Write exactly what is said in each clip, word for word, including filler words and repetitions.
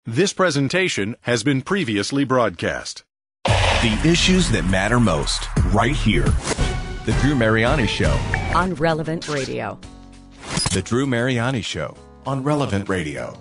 This presentation has been previously broadcast. The issues that matter most, right here. The Drew Mariani Show. On Relevant Radio. The Drew Mariani Show. On Relevant Radio.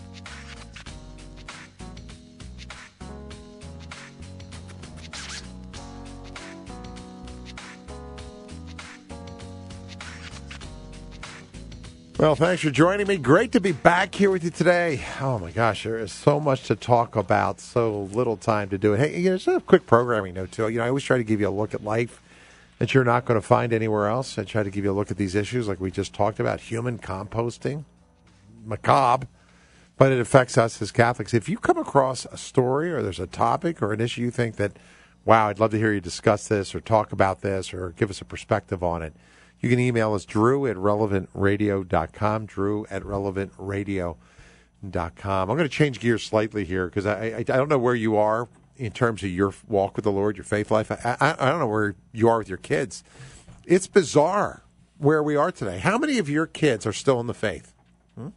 Well, thanks for joining me. Great to be back here with you today. Oh, my gosh, there is so much to talk about, so little time to do it. Hey, you know, just a quick programming note, too. You know, I always try to give you a look at life that you're not going to find anywhere else. I try to give you a look at these issues like we just talked about, human composting, macabre, but it affects us as Catholics. If you come across a story or there's a topic or an issue you think that, wow, I'd love to hear you discuss this or talk about this or give us a perspective on it, you can email us, drew at relevant radio dot com, drew at relevant radio dot com. I'm going to change gears slightly here because I, I I don't know where you are in terms of your walk with the Lord, your faith life. I, I, I don't know where you are with your kids. It's bizarre where we are today. How many of your kids are still in the faith? Hmm?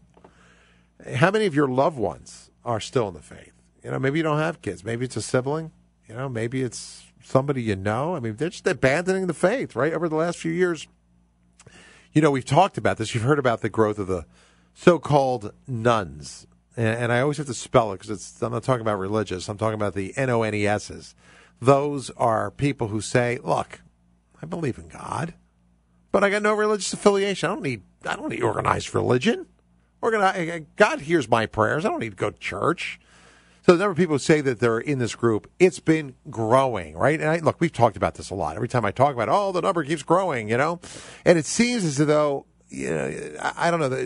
How many of your loved ones are still in the faith? You know, maybe you don't have kids. Maybe it's a sibling. You know, maybe it's somebody you know. I mean, they're just abandoning the faith, right, over the last few years. You know, we've talked about this. You've heard about the growth of the so-called nuns. And, and I always have to spell it because I'm not talking about religious. I'm talking about the N O N E S's. Those are people who say, look, I believe in God, but I got no religious affiliation. I don't need I don't need organized religion. Organi- God hears my prayers. I don't need to go to church. So the number of people who say that they're in this group, it's been growing, right? And I, look, we've talked about this a lot. Every time I talk about it, oh, the number keeps growing, you know? And it seems as though, you know, I, I don't know, the,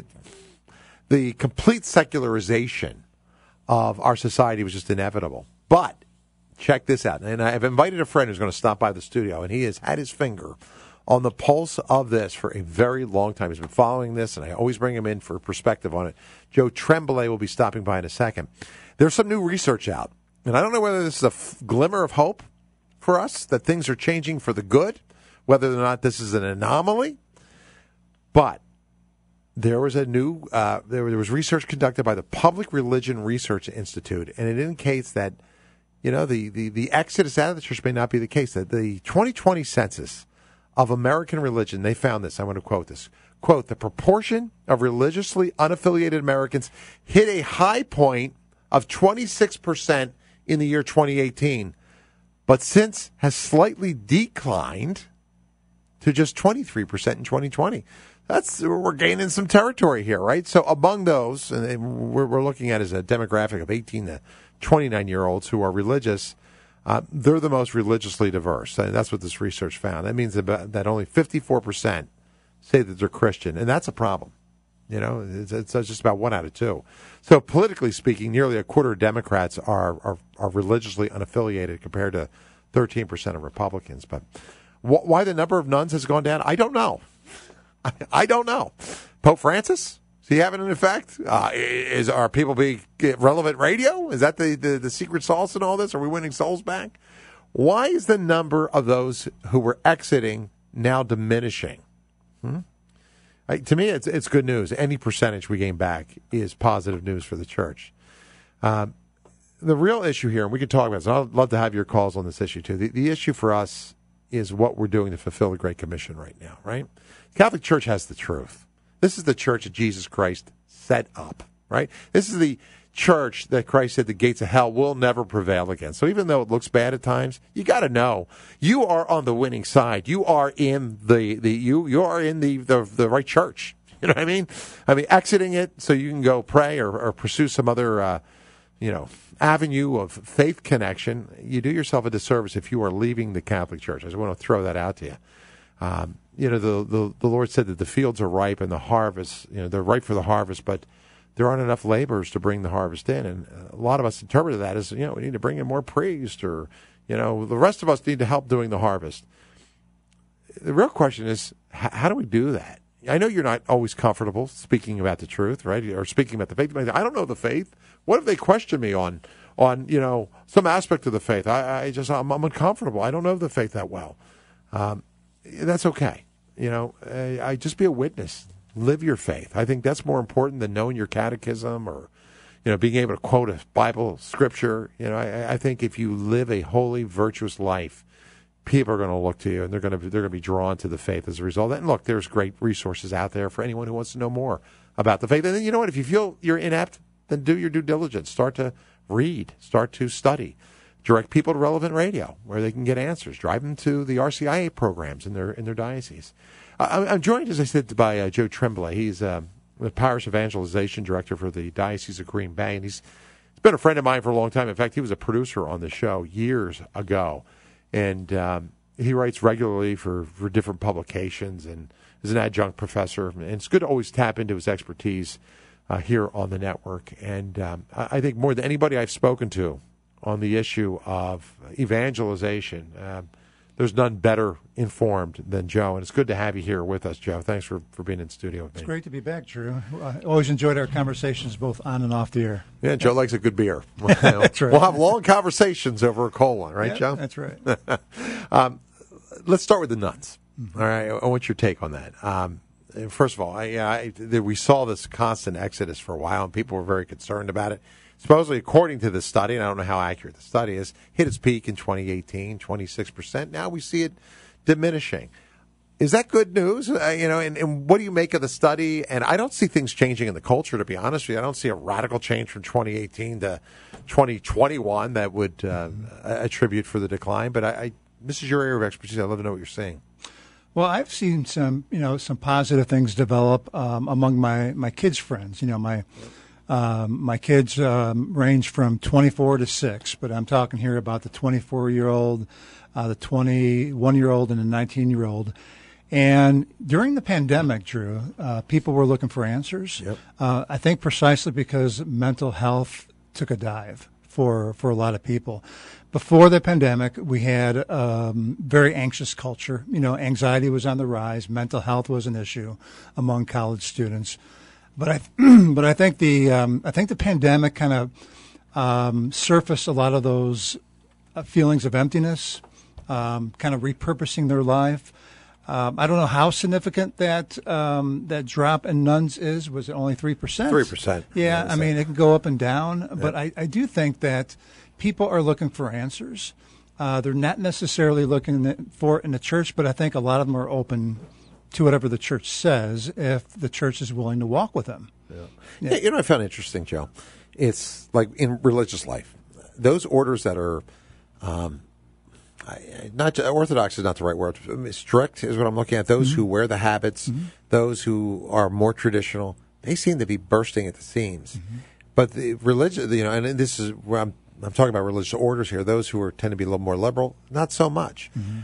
the complete secularization of our society was just inevitable. But check this out. And I've invited a friend who's going to stop by the studio, and he has had his finger on the pulse of this for a very long time. He's been following this, and I always bring him in for perspective on it. Joe Tremblay will be stopping by in a second. There's some new research out, and I don't know whether this is a f- glimmer of hope for us, that things are changing for the good, whether or not this is an anomaly. But there was a new, uh, there, there was research conducted by the Public Religion Research Institute, and it indicates that, you know, the, the, the exodus out of the church may not be the case. That the twenty twenty census of American religion, they found this. I want to quote this. Quote, the proportion of religiously unaffiliated Americans hit a high point of twenty-six percent in the year twenty eighteen, but since has slightly declined to just twenty-three percent in twenty twenty. That's, we're gaining some territory here, right? So among those, and we're, we're looking at as a demographic of eighteen to twenty-nine-year-olds who are religious, uh, they're the most religiously diverse. And that's what this research found. That means that, that only fifty-four percent say that they're Christian, and that's a problem. You know, it's, it's just about one out of two. So politically speaking, nearly a quarter of Democrats are, are, are religiously unaffiliated compared to thirteen percent of Republicans. But wh- why the number of nuns has gone down, I don't know. I, I don't know. Pope Francis, is he having an effect? Uh, is Are people being relevant radio? Is that the, the, the secret sauce in all this? Are we winning souls back? Why is the number of those who were exiting now diminishing? Hmm? I, to me, it's it's good news. Any percentage we gain back is positive news for the church. Um, the real issue here, and we can talk about this, and I'd love to have your calls on this issue too. The, the issue for us is what we're doing to fulfill the Great Commission right now, right? The Catholic Church has the truth. This is the church that Jesus Christ set up, right? This is the church that Christ said the gates of hell will never prevail against. So even though it looks bad at times, you got to know you are on the winning side. You are in the, the you you are in the, the the right church. You know what I mean? I mean, exiting it so you can go pray or, or pursue some other uh, you know avenue of faith connection. You do yourself a disservice if you are leaving the Catholic Church. I just want to throw that out to you. Um, you know, the, the the Lord said that the fields are ripe and the harvest, you know, they're ripe for the harvest, but there aren't enough laborers to bring the harvest in. And a lot of us interpreted that as, you know, we need to bring in more priests, or, you know, the rest of us need to help doing the harvest. The real question is, h- how do we do that? I know you're not always comfortable speaking about the truth, right? Or speaking about the faith. I don't know the faith. What if they question me on, on you know, some aspect of the faith? I, I just, I'm, I'm uncomfortable. I don't know the faith that well. Um, that's okay. You know, I, I just be a witness. Live your faith. I think that's more important than knowing your catechism or you know, being able to quote a Bible scripture. You know, I, I think if you live a holy, virtuous life, people are going to look to you, and they're going to they're going to be drawn to the faith as a result. And look, there's great resources out there for anyone who wants to know more about the faith. And then, you know what? If you feel you're inept, then do your due diligence. Start to read. Start to study. Direct people to Relevant Radio, where they can get answers. Drive them to the R C I A programs in their in their diocese. Uh, I'm joined, as I said, by uh, Joe Tremblay. He's uh, the Parish Evangelization Director for the Diocese of Green Bay, and he's, he's been a friend of mine for a long time. In fact, he was a producer on the show years ago, and um, he writes regularly for, for different publications and is an adjunct professor. And it's good to always tap into his expertise uh, here on the network. And um, I, I think more than anybody I've spoken to on the issue of evangelization, uh, there's none better informed than Joe. And it's good to have you here with us, Joe. Thanks for, for being in studio with me. It's great to be back, Drew. I always enjoyed our conversations both on and off the air. Yeah, Joe likes a good beer. That's right. We'll have long conversations over a cold one, right, yeah, Joe? That's right. um, let's start with the nuns. Mm-hmm. All right, I want your take on that. Um, first of all, I, I, we saw this constant exodus for a while, and people were very concerned about it. Supposedly, according to this study, and I don't know how accurate the study is, hit its peak in twenty eighteen, twenty-six percent. Now we see it diminishing. Is that good news? Uh, you know, and, and what do you make of the study? And I don't see things changing in the culture, to be honest with you. I don't see a radical change from twenty eighteen to twenty twenty-one that would uh, attribute for the decline. But I, I, this is your area of expertise. I'd love to know what you're seeing. Well, I've seen some, you know, some positive things develop um, among my, my kids' friends. You know, my um, my kids um, range from twenty-four to six, but I'm talking here about the twenty-four-year-old, uh, the twenty-one-year-old, and the nineteen-year-old. And during the pandemic, Drew, uh, people were looking for answers. Yep. Uh, I think precisely because mental health took a dive for, for a lot of people. Before the pandemic, we had um, very anxious culture. You know, anxiety was on the rise. Mental health was an issue among college students. But I, but I think the um, I think the pandemic kind of um, surfaced a lot of those uh, feelings of emptiness, um, kind of repurposing their life. Um, I don't know how significant that um, that drop in nuns is. Was it only three percent? Three percent. Yeah, I mean, it can go up and down. Yeah. But I, I do think that people are looking for answers. Uh, they're not necessarily looking for it in the church, but I think a lot of them are open to whatever the church says if the church is willing to walk with them. Yeah. Yeah. Yeah, you know what I found interesting, Joe? It's like in religious life, those orders that are um, I, not orthodox is not the right word. Strict is what I'm looking at. Those mm-hmm. who wear the habits, mm-hmm. those who are more traditional, they seem to be bursting at the seams. Mm-hmm. But the religion, you know, and this is where I'm I'm talking about religious orders here. Those who are tend to be a little more liberal, not so much. Mm-hmm.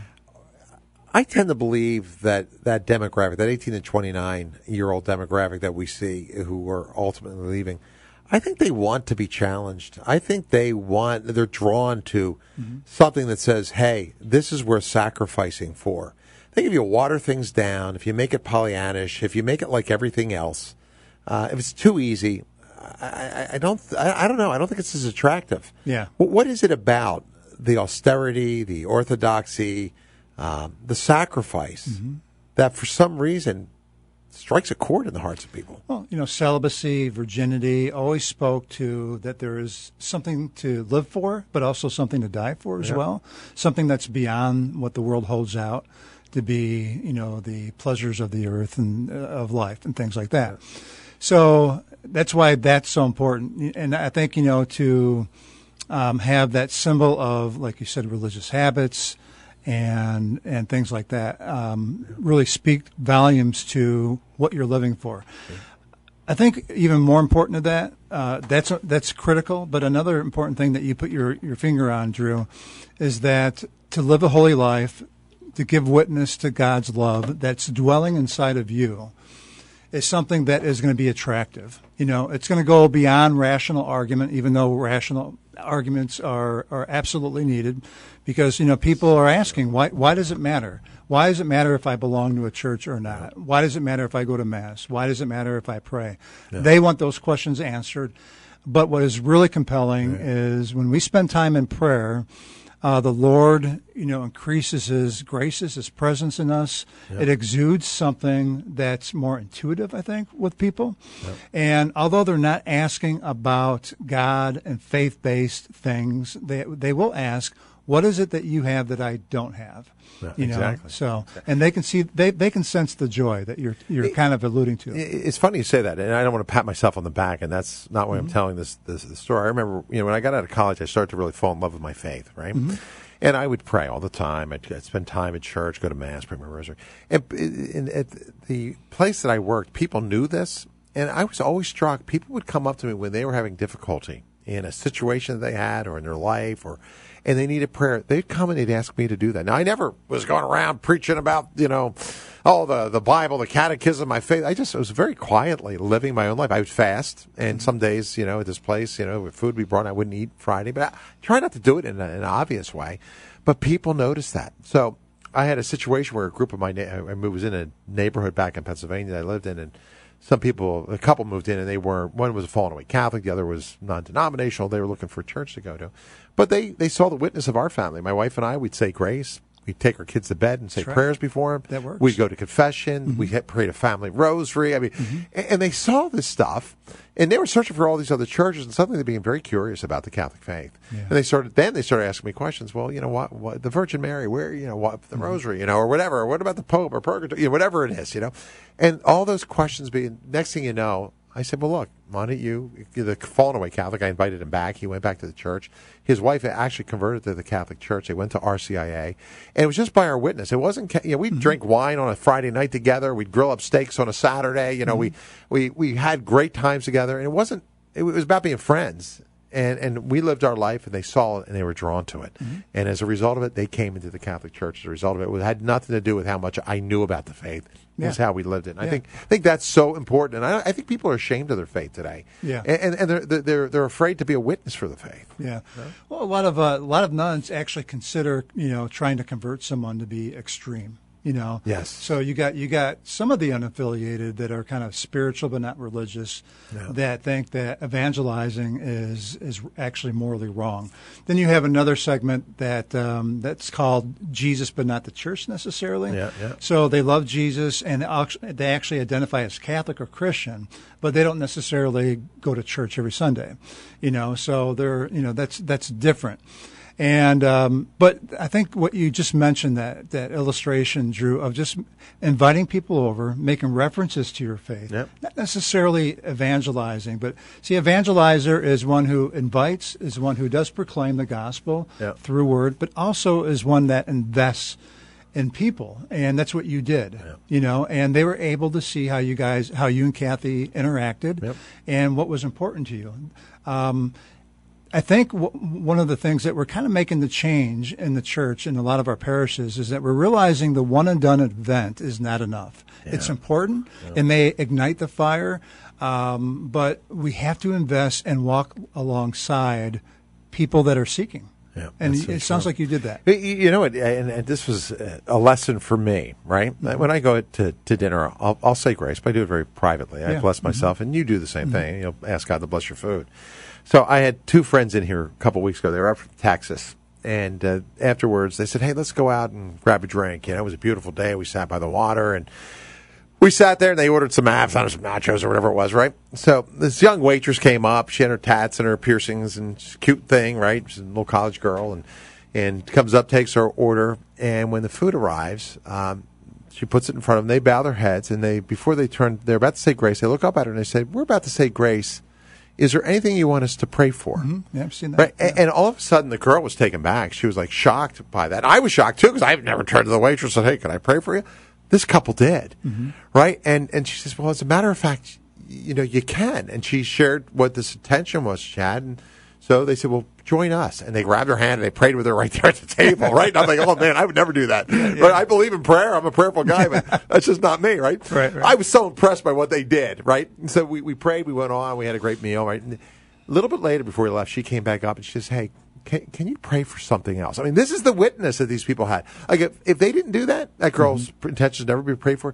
I tend to believe that that demographic, that eighteen to twenty-nine year old demographic that we see who are ultimately leaving, I think they want to be challenged. I think they want, they're drawn to mm-hmm. something that says, hey, this is worth sacrificing for. I think if you water things down, if you make it Pollyannish, if you make it like everything else, uh, if it's too easy, I, I, I don't, I, I don't know. I don't think it's as attractive. Yeah. What is it about the austerity, the orthodoxy, um, the sacrifice mm-hmm. that for some reason strikes a chord in the hearts of people? Well, you know, celibacy, virginity always spoke to that there is something to live for, but also something to die for as yeah. well. Something that's beyond what the world holds out to be, you know, the pleasures of the earth and uh, of life and things like that. Yeah. So that's why that's so important. And I think, you know, to um, have that symbol of, like you said, religious habits and and things like that um, really speak volumes to what you're living for. Okay. I think even more important to that, uh, that's that's critical. But another important thing that you put your, your finger on, Drew, is that to live a holy life, to give witness to God's love that's dwelling inside of you, is something that is going to be attractive. You know, it's going to go beyond rational argument, even though rational arguments are, are absolutely needed, because, you know, people are asking, why why does it matter? Why does it matter if I belong to a church or not? Why does it matter if I go to Mass? Why does it matter if I pray? Yeah. They want those questions answered. But what is really compelling yeah. is when we spend time in prayer, Uh, the Lord, you know, increases His graces, His presence in us. Yep. It exudes something that's more intuitive, I think, with people. Yep. And although they're not asking about God and faith-based things, they they will ask, what is it that you have that I don't have? Yeah, you know? exactly. So, and they can see, they, they can sense the joy that you're you're it, kind of alluding to. It's funny you say that, and I don't want to pat myself on the back, and that's not why mm-hmm. I'm telling this, this this story. I remember, you know, when I got out of college, I started to really fall in love with my faith, right? Mm-hmm. And I would pray all the time. I'd, I'd spend time at church, go to mass, pray my rosary. And, and at the place that I worked, people knew this, and I was always struck. People would come up to me when they were having difficulty in a situation that they had or in their life, or and they needed prayer. They'd come and they'd ask me to do that. Now, I never was going around preaching about, you know, oh, the, the Bible, the catechism, my faith. I just was very quietly living my own life. I would fast, and some days, you know, at this place, you know, with food we brought, I wouldn't eat Friday. But I try not to do it in, a, in an obvious way. But people noticed that. So I had a situation where a group of my, na- I was in a neighborhood back in Pennsylvania that I lived in, and some people, a couple moved in, and they were, one was a fallen away Catholic, the other was non-denominational. They were looking for a church to go to. But they, they saw the witness of our family. My wife and I, we'd say grace. We'd take our kids to bed and say That's right. prayers before them. That works. We'd go to confession. Mm-hmm. We had prayed a family rosary. I mean, mm-hmm. and, and they saw this stuff, and they were searching for all these other churches, and suddenly they became very curious about the Catholic faith. Yeah. And they started. Then they started asking me questions. Well, you know what? what the Virgin Mary? Where? You know what? The mm-hmm. rosary? You know, or whatever. Or what about the Pope or purgatory? You know, whatever it is. You know, and all those questions being. Next thing you know, I said, well, look, why don't you, the fallen away Catholic, I invited him back. He went back to the church. His wife actually converted to the Catholic Church. They went to R C I A. And it was just by our witness. It wasn't, you know, we'd mm-hmm. drink wine on a Friday night together. We'd grill up steaks on a Saturday. You know, mm-hmm. we, we, we had great times together. And it wasn't, it was about being friends. And and we lived our life, and they saw it, and they were drawn to it. Mm-hmm. And as a result of it, they came into the Catholic Church. As a result of it, it had nothing to do with how much I knew about the faith. It yeah. was how we lived it. And yeah. I think I think that's so important. And I, I think people are ashamed of their faith today. Yeah. And and they're they're they're afraid to be a witness for the faith. Yeah. Right? Well, a lot of uh, a lot of nuns actually consider, you know, trying to convert someone to be extreme. You know, yes. So you got you got some of the unaffiliated that are kind of spiritual but not religious, yeah. that think that evangelizing is is actually morally wrong. Then you have another segment that um, that's called Jesus but not the church necessarily. Yeah, yeah. So they love Jesus and they actually identify as Catholic or Christian, but they don't necessarily go to church every Sunday. You know, so they're you know that's that's different. And um, but I think what you just mentioned, that that illustration, Drew, of just inviting people over, making references to your faith, yep. not necessarily evangelizing, but see, evangelizer is one who invites, is one who does proclaim the gospel yep. through word, but also is one that invests in people, and that's what you did, yep. you know. And they were able to see how you guys, how you and Kathy interacted, yep. and what was important to you. Um, I think w- one of the things that we're kind of making the change in the church in a lot of our parishes is that we're realizing the one and done event is not enough. Yeah. It's important. Yeah. It may ignite the fire, um, but we have to invest and walk alongside people that are seeking. Yeah, and so it sounds true. like you did that. You, you know, and, and this was a lesson for me, right? Mm-hmm. When I go to, to dinner, I'll, I'll say grace, but I do it very privately. I yeah. bless myself, mm-hmm. and you do the same mm-hmm. thing. You'll ask God to bless your food. So I had two friends in here a couple weeks ago. They were up from Texas. And uh, afterwards, they said, hey, let's go out and grab a drink. You know, it was a beautiful day. We sat by the water, and we sat there, and they ordered some apps, some nachos or whatever it was, right? So this young waitress came up. She had her tats and her piercings, and she's a cute thing, right? She's a little college girl, and, and comes up, takes her order. And when the food arrives, um, she puts it in front of them. They bow their heads, and they before they turn, they're about to say grace. They look up at her, and they say, we're about to say grace. Is there anything you want us to pray for? Mm-hmm. Yeah, I've seen that. Right? Yeah. And, and all of a sudden, the girl was taken back. She was like shocked by that. I was shocked too, because I've never turned to the waitress and said, hey, can I pray for you? This couple did. Mm-hmm. Right? And and she says, well, as a matter of fact, you know, you can. And she shared what this intention was, Chad. And so they said, well, join us. And they grabbed her hand and they prayed with her right there at the table, right? And I'm like, oh, man, I would never do that. Yeah, yeah. But I believe in prayer. I'm a prayerful guy, but that's just not me, right? Right, right? I was so impressed by what they did, right? And so we, we prayed. We went on. We had a great meal, right? And a little bit later before we left, she came back up and she says, hey, can, can you pray for something else? I mean, this is the witness that these people had. Like, if, if they didn't do that, that girl's mm-hmm. intention never be prayed for.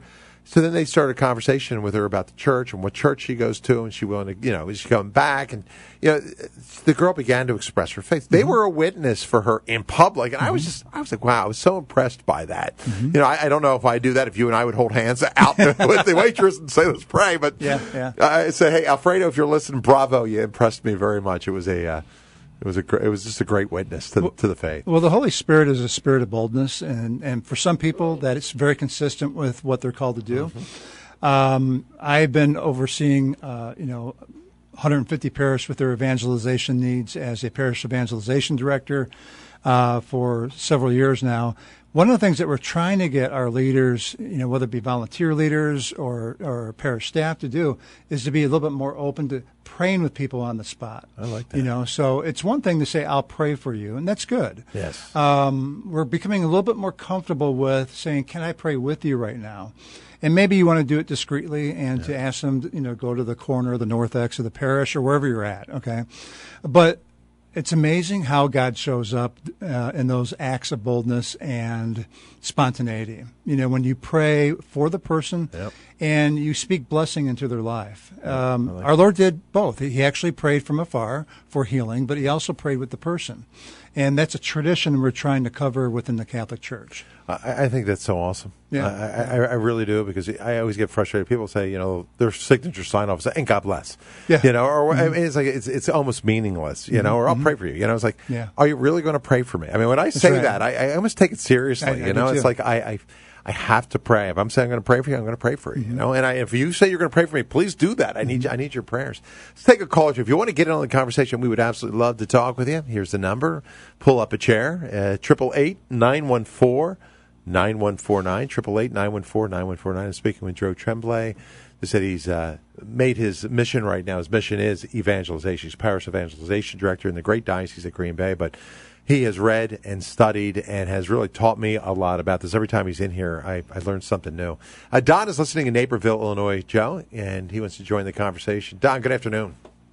So then they started a conversation with her about the church and what church she goes to, and she willing to, you know, is she coming back? And you know, the girl began to express her faith. They mm-hmm. were a witness for her in public, and mm-hmm. I was just, I was like, wow, I was so impressed by that. Mm-hmm. You know, I, I don't know if I do that, if you and I would hold hands out with the waitress and say, let's pray, but yeah, yeah. I say, hey, Alfredo, if you're listening, bravo, you impressed me very much. It was a. Uh, It was a gr- it was just a great witness to the, to the faith. Well, the Holy Spirit is a spirit of boldness, and, and for some people, that is very consistent with what they're called to do. Mm-hmm. Um, I've been overseeing, uh, you know, one hundred fifty parishes with their evangelization needs as a parish evangelization director uh, for several years now. One of the things that we're trying to get our leaders, you know, whether it be volunteer leaders or, or parish staff to do, is to be a little bit more open to praying with people on the spot. I like that. You know, so it's one thing to say, I'll pray for you, and that's good. Yes. Um, we're becoming a little bit more comfortable with saying, can I pray with you right now? And maybe you want to do it discreetly and yeah. to ask them, to, you know, go to the corner, the north X of the parish or wherever you're at, okay? But it's amazing how God shows up uh, in those acts of boldness and spontaneity. You know, when you pray for the person yep. and you speak blessing into their life. Um, like our Lord did both. He actually prayed from afar for healing, but he also prayed with the person. And that's a tradition we're trying to cover within the Catholic Church. I, I think that's so awesome. Yeah. I, I, I really do, because I always get frustrated. People say, you know, their signature sign off is, and God bless. Yeah. You know, or mm-hmm. I mean, it's like, it's it's almost meaningless, you mm-hmm. know, or I'll mm-hmm. pray for you. You know, it's like, yeah. are you really going to pray for me? I mean, when I say right. that, I, I almost take it seriously. I, I you know, do it's too. like, I, I I have to pray. If I'm saying I'm going to pray for you, I'm going to pray for you. Mm-hmm. You know, and I, if you say you're going to pray for me, please do that. I need I need your prayers. Let's take a call. If you want to get in on the conversation, we would absolutely love to talk with you. Here's the number. Pull up a chair. Triple eight nine one four nine one four nine. Triple eight nine one four nine one four nine. I'm speaking with Joe Tremblay. They said he's uh, made his mission right now. His mission is evangelization. He's parish evangelization director in the great diocese of Green Bay, but he has read and studied and has really taught me a lot about this. Every time he's in here, I, I learned something new. Uh, Don is listening in Naperville, Illinois, Joe, and he wants to join the conversation. Don, good afternoon.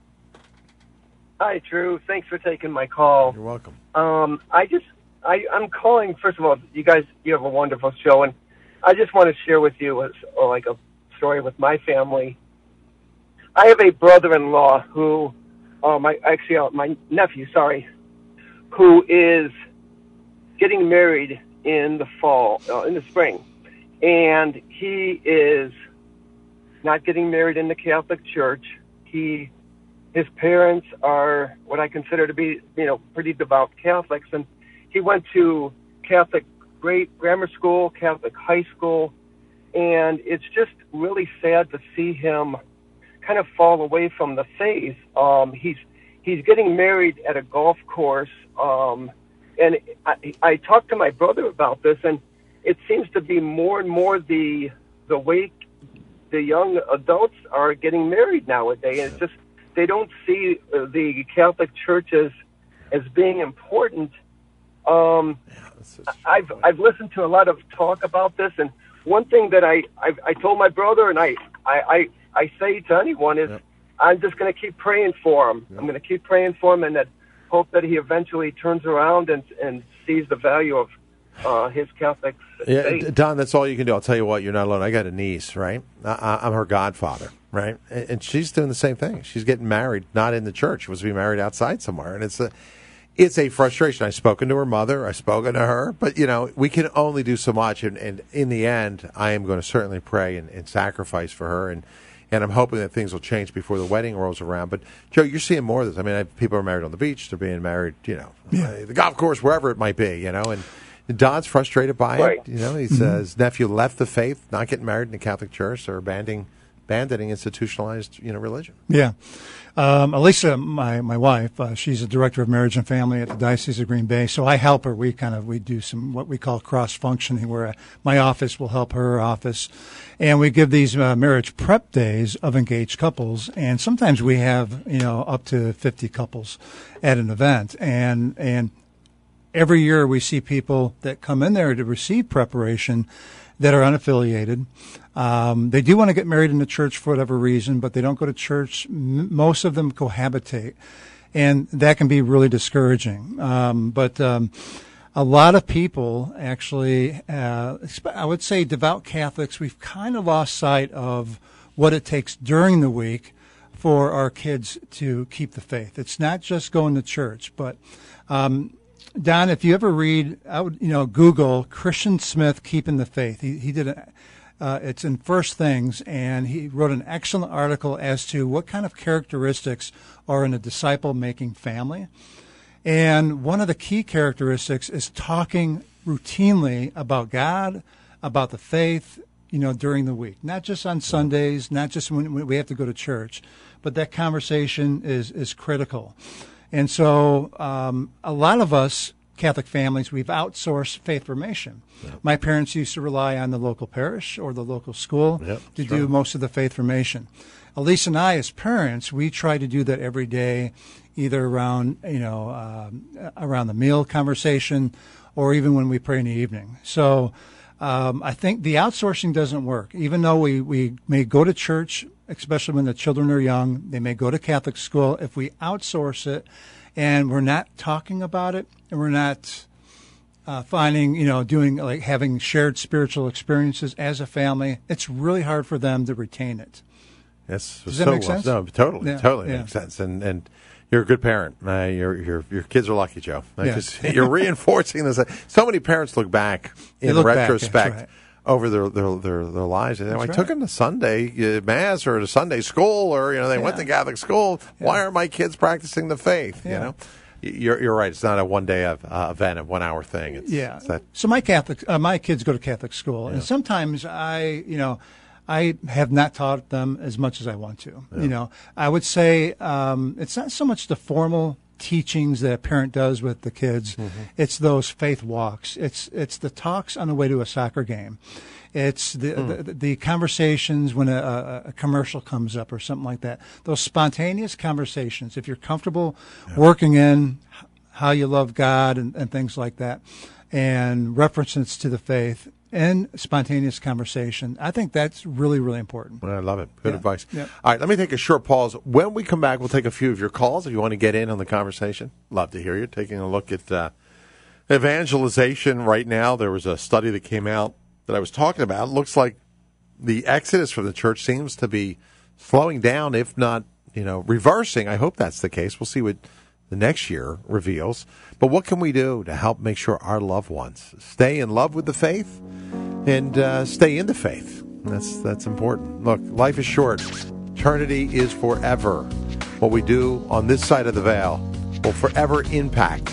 Hi, Drew. Thanks for taking my call. You're welcome. Um, I just, I, I'm calling, first of all, you guys, you have a wonderful show, and I just want to share with you a, or like a story with my family. I have a brother-in-law who, uh, my actually, uh, my nephew, sorry, who is getting married in the fall, uh, in the spring. And he is not getting married in the Catholic Church. He, his parents are what I consider to be, you know, pretty devout Catholics. And he went to Catholic great grammar school, Catholic high school. And it's just really sad to see him kind of fall away from the faith. Um, he's, he's getting married at a golf course. Um, and I, I talked to my brother about this, and it seems to be more and more the the way the young adults are getting married nowadays. And it's just they don't see uh, the Catholic Church as, as being important. Um, yeah, I've I've listened to a lot of talk about this, and one thing that I I, I told my brother, and I I, I, I say to anyone is, yep. I'm just going to keep praying for him. Yep. I'm going to keep praying for him, and that hope that he eventually turns around and and sees the value of uh, his Catholic yeah, faith. Don, that's all you can do. I'll tell you what, you're not alone. I got a niece, right? I, I'm her godfather, right? And, and she's doing the same thing. She's getting married, not in the church. She was to be married outside somewhere, and it's a it's a frustration. I've spoken to her mother. I've spoken to her, but you know, we can only do so much. And, and in the end, I am going to certainly pray and, and sacrifice for her, and. And I'm hoping that things will change before the wedding rolls around. But, Joe, you're seeing more of this. I mean, I, people are married on the beach. They're being married, you know, yeah. uh, the golf course, wherever it might be, you know. And, and Don's frustrated by right. it. You know, he mm-hmm. says his nephew left the faith, not getting married in the Catholic Church, or abandoning, abandoning institutionalized, you know, religion. Yeah. Um, Elisa, my, my wife, uh, she's a director of marriage and family at the Diocese of Green Bay. So I help her. We kind of, we do some, what we call cross functioning, where uh, my office will help her office. And we give these uh, marriage prep days of engaged couples. And sometimes we have, you know, up to fifty couples at an event. And, and every year we see people that come in there to receive preparation that are unaffiliated. Um, they do want to get married in the church for whatever reason, but they don't go to church. M- most of them cohabitate, and that can be really discouraging. Um, but um, a lot of people actually, uh, I would say devout Catholics, we've kind of lost sight of what it takes during the week for our kids to keep the faith. It's not just going to church, but um, Don, if you ever read, I would, you know, Google Christian Smith Keeping the Faith. He, he did a, uh, it's in First Things, and he wrote an excellent article as to what kind of characteristics are in a disciple-making family. And one of the key characteristics is talking routinely about God, about the faith, you know, during the week, not just on Sundays, not just when we have to go to church, but that conversation is, is critical. And so um, a lot of us Catholic families, we've outsourced faith formation. Yep. My parents used to rely on the local parish or the local school yep, to true. do most of the faith formation. Elise and I, as parents, we try to do that every day, either around, you know, um, around the meal conversation or even when we pray in the evening. So um, I think the outsourcing doesn't work. Even though we, we may go to church, especially when the children are young, they may go to Catholic school. If we outsource it and we're not talking about it and we're not uh, finding, you know, doing like having shared spiritual experiences as a family, it's really hard for them to retain it. Yes, Does so that make well, sense? No, totally, Yeah, totally yeah. makes sense. And and you're a good parent. Uh, your your your kids are lucky, Joe. Yeah. Because you're reinforcing this. So many parents look back They in look back, retrospect that's right. over their their their, their lives. And, you know, I That's took right. them to Sunday uh, mass or to Sunday school, or you know they went Yeah. to Catholic school. Why aren't my kids practicing the faith? You Yeah. know. You're you're right. It's not a one day uh, event, a one hour thing. It's, Yeah. it's that. So my Catholic, uh, my kids go to Catholic school, and sometimes I, you know, I have not taught them as much as I want to. You know, I would say um, it's not so much the formal teachings that a parent does with the kids; Mm-hmm. it's those faith walks. It's it's the talks on the way to a soccer game. It's the, Mm. the the conversations when a, a, a commercial comes up or something like that. Those spontaneous conversations. If you're comfortable working in h- how you love God and, and things like that, and references to the faith and spontaneous conversation, I think that's really, really important. I love it. Good Yeah. advice. Yeah. All right, let me take a short pause. When we come back, we'll take a few of your calls if you want to get in on the conversation. Love to hear you. Taking a look at uh, evangelization right now. There was a study that came out that I was talking about. It looks like the exodus from the church seems to be slowing down, if not, you know, reversing. I hope that's the case. We'll see what the next year reveals. But what can we do to help make sure our loved ones stay in love with the faith and uh, stay in the faith? That's that's important. Look, life is short. Eternity is forever. What we do on this side of the veil will forever impact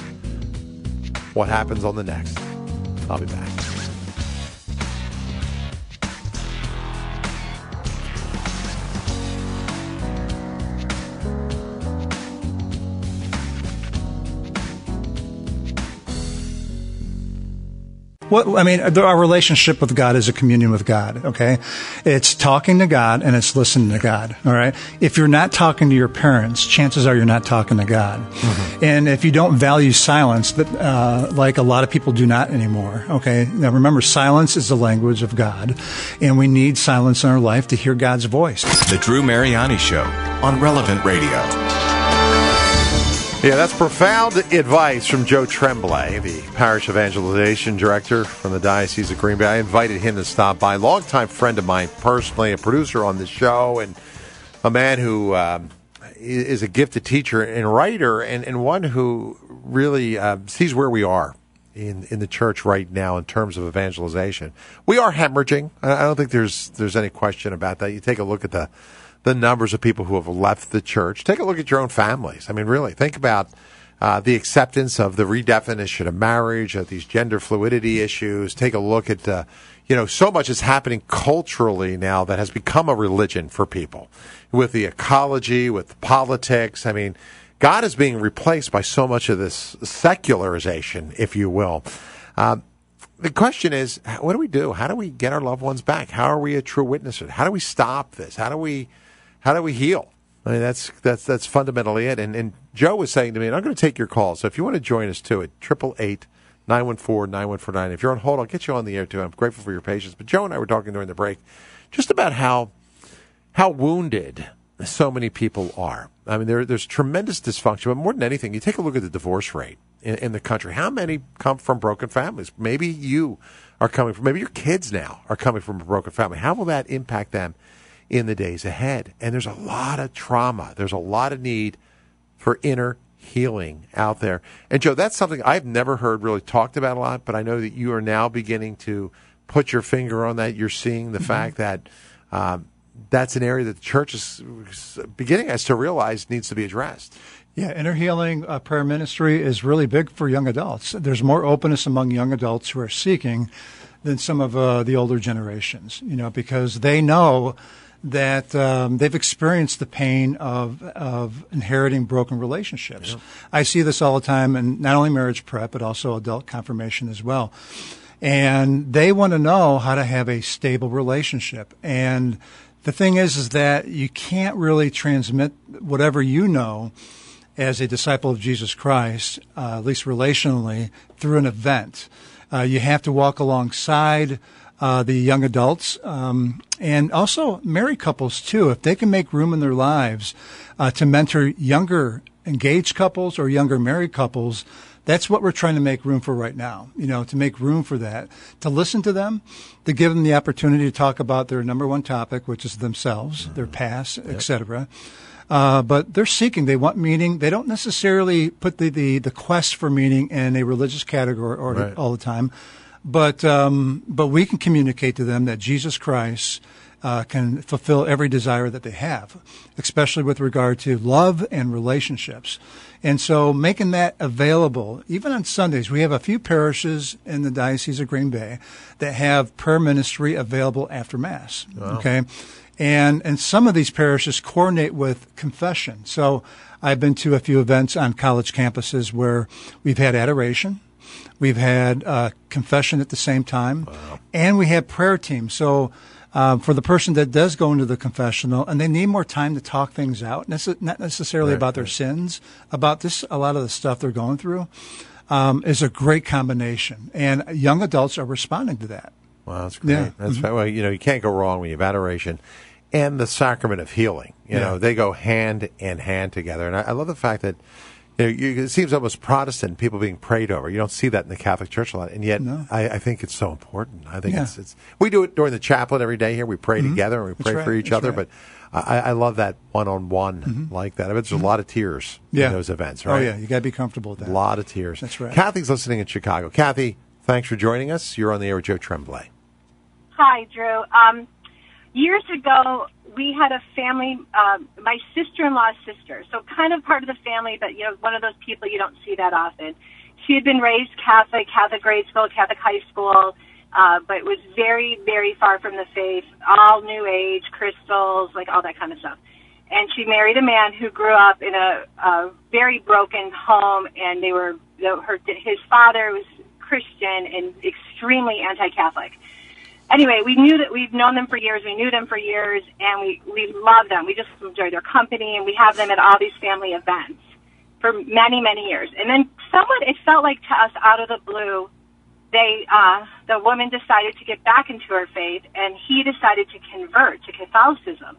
what happens on the next. I'll be back. What, I mean, our relationship with God is a communion with God, okay? It's talking to God and it's listening to God, all right? If you're not talking to your parents, chances are you're not talking to God. Mm-hmm. And if you don't value silence, that, uh, like a lot of people do not anymore, okay? Now remember, silence is the language of God, and we need silence in our life to hear God's voice. The Drew Mariani Show on Relevant Radio. Yeah, that's profound advice from Joe Tremblay, the parish evangelization director from the Diocese of Green Bay. I invited him to stop by. Longtime friend of mine, personally, a producer on the show, and a man who um, is a gifted teacher and writer, and, and one who really uh, sees where we are in in the church right now in terms of evangelization. We are hemorrhaging. I don't think there's there's any question about that. You take a look at the the numbers of people who have left the church. Take a look at your own families. I mean, really, think about uh, the acceptance of the redefinition of marriage, of these gender fluidity issues. Take a look at, uh, you know, so much is happening culturally now that has become a religion for people. With the ecology, with politics. I mean, God is being replaced by so much of this secularization, if you will. Uh, The question is, what do we do? How do we get our loved ones back? How are we a true witness? How do we stop this? How do we, how do we heal? I mean, that's that's that's fundamentally it. And and Joe was saying to me, and I'm going to take your call. So if you want to join us too, at triple eight nine one four nine one four nine. If you're on hold, I'll get you on the air too. I'm grateful for your patience. But Joe and I were talking during the break, just about how how wounded so many people are. I mean, there, there's tremendous dysfunction, but more than anything, you take a look at the divorce rate in, in the country. How many come from broken families? Maybe you are coming from, maybe your kids now are coming from a broken family. How will that impact them in the days ahead? And there's a lot of trauma. There's a lot of need for inner healing out there. And Joe, that's something I've never heard really talked about a lot, but I know that you are now beginning to put your finger on that. You're seeing the mm-hmm. fact that um, that's an area that the church is beginning as to realize needs to be addressed. Yeah, inner healing uh, prayer ministry is really big for young adults. There's more openness among young adults who are seeking than some of uh, the older generations, you know, because they know that um, they've experienced the pain of of inheriting broken relationships. Yeah. I see this all the time in not only marriage prep, but also adult confirmation as well. And they want to know how to have a stable relationship. And the thing is, is that you can't really transmit whatever you know as a disciple of Jesus Christ, uh, at least relationally, through an event. Uh, you have to walk alongside uh, the young adults um, and also married couples, too. If they can make room in their lives uh, to mentor younger engaged couples or younger married couples, that's what we're trying to make room for right now, you know, to make room for that, to listen to them, to give them the opportunity to talk about their number one topic, which is themselves, mm-hmm. their past, yep. et cetera. Uh, but they're seeking. They want meaning. They don't necessarily put the, the, the quest for meaning in a religious category or, right. all the time. But um, but we can communicate to them that Jesus Christ uh, can fulfill every desire that they have, especially with regard to love and relationships. And so making that available, even on Sundays, we have a few parishes in the Diocese of Green Bay that have prayer ministry available after Mass. Wow. Okay. And and some of these parishes coordinate with confession. So I've been to a few events on college campuses where we've had adoration, we've had uh, confession at the same time, wow. and we have prayer teams. So uh, for the person that does go into the confessional and they need more time to talk things out, nece- not necessarily right, about their right. sins, about this, a lot of the stuff they're going through, um, is a great combination. And young adults are responding to that. Wow, that's great. Yeah. That's mm-hmm. well, you know, you can't go wrong when you have adoration and the sacrament of healing. You yeah. know, they go hand in hand together. And I, I love the fact that you know, you, it seems almost Protestant, people being prayed over. You don't see that in the Catholic Church a lot, and yet no. I, I think it's so important. I think yeah. it's, it's we do it during the chaplain every day here. We pray mm-hmm. together and we That's pray right. for each That's other. right. But I, I love that one-on-one mm-hmm. like that. I bet there's a lot of tears yeah. in those events, right? Oh yeah, you got to be comfortable with that. A lot of tears. That's right. Kathy's listening in Chicago. Kathy, thanks for joining us. You're on the air with Joe Tremblay. Hi, Drew. Um, years ago, we had a family, um, my sister-in-law's sister, so kind of part of the family, but, you know, one of those people you don't see that often. She had been raised Catholic, Catholic grade school, Catholic high school, uh, but was very, very far from the faith, all New Age, crystals, like all that kind of stuff. And she married a man who grew up in a, a very broken home, and they were, her, his father was Christian and extremely anti-Catholic. Anyway, we knew that we've known them for years. We knew them for years, and we, we love them. We just enjoy their company, and we have them at all these family events for many, many years. And then someone, it felt like to us out of the blue, they, uh, the woman decided to get back into her faith, and he decided to convert to Catholicism.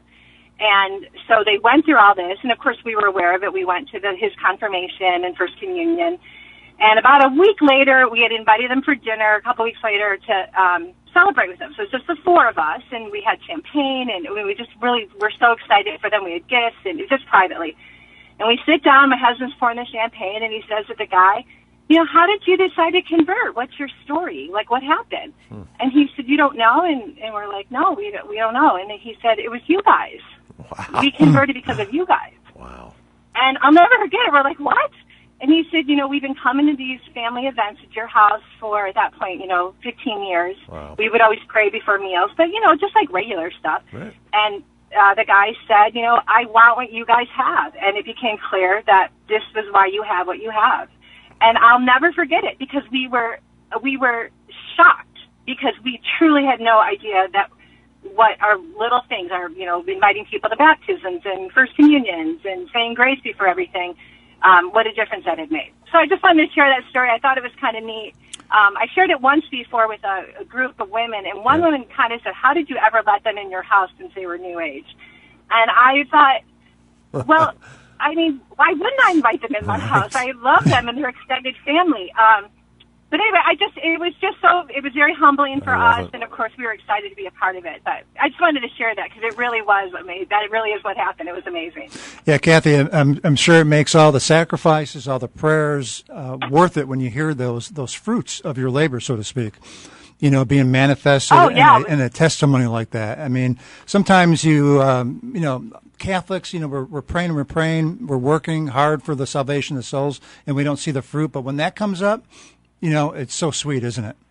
And so they went through all this, and of course we were aware of it. We went to the, his confirmation and First Communion. And about a week later, we had invited them for dinner, a couple weeks later, to um, celebrate with them. So it's just the four of us, and we had champagne, and we just really were so excited for them. We had gifts, and just privately. And we sit down, my husband's pouring the champagne, and he says to the guy, you know, how did you decide to convert? What's your story? Like, what happened? Hmm. And he said, you don't know? And, and we're like, no, we don't, we don't know. And he said, it was you guys. Wow. We converted because of you guys. Wow. And I'll never forget it. We're like, what? And he said, you know, we've been coming to these family events at your house for, at that point, you know, fifteen years. Wow. We would always pray before meals, but, you know, just like regular stuff. Right. And uh, the guy said, you know, I want what you guys have. And it became clear that this was why you have what you have. And I'll never forget it because we were, we were shocked because we truly had no idea that what our little things are, you know, inviting people to baptisms and First Communions and saying grace before everything. Um, what a difference that had made. So I just wanted to share that story. I thought it was kind of neat. Um, I shared it once before with a, a group of women, and one yeah. woman kind of said, how did you ever let them in your house since they were New Age? And I thought, well, I mean, why wouldn't I invite them in my house? I love them and their extended family. Um, but anyway, I just, it was just so, it was very humbling for us. It. And of course, we were excited to be a part of it. But I just wanted to share that because it really was amazing. That really is what happened. It was amazing. Yeah, Kathy, I'm, I'm sure it makes all the sacrifices, all the prayers uh, worth it when you hear those, those fruits of your labor, so to speak. You know, being manifested oh, yeah. in, a, in a testimony like that. I mean, sometimes you, um, you know, Catholics, you know, we're, we're praying and we're praying, we're working hard for the salvation of the souls, and we don't see the fruit. But when that comes up, you know, it's so sweet, isn't it?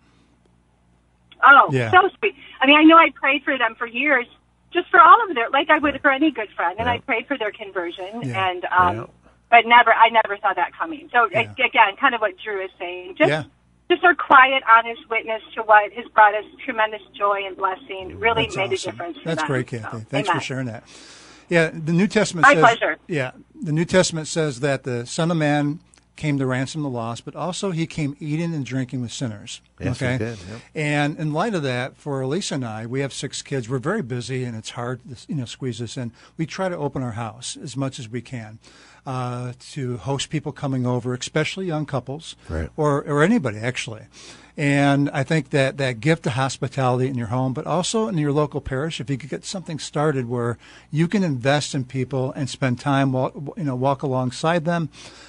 Oh, yeah. So sweet. I mean, I know I prayed for them for years, just for all of their, like I would for any good friend, and yeah. I prayed for their conversion, yeah. and um, yeah. but never, I never saw that coming. So yeah. again, kind of what Drew is saying, just. Yeah. Just our quiet, honest witness to what has brought us tremendous joy and blessing really That's made awesome. a difference. For That's them. great, Kathy. So, Thanks amen. for sharing that. Yeah, the New Testament My says. pleasure. Yeah, the New Testament says that the Son of Man came to ransom the lost, but also he came eating and drinking with sinners. Yes, okay? he did. Yep. And in light of that, for Elisa and I, we have six kids. We're very busy, and it's hard to you know squeeze us in. We try to open our house as much as we can uh, to host people coming over, especially young couples right. or or anybody actually. And I think that that gift of hospitality in your home, but also in your local parish, if you could get something started where you can invest in people and spend time, walk, you know, walk alongside them,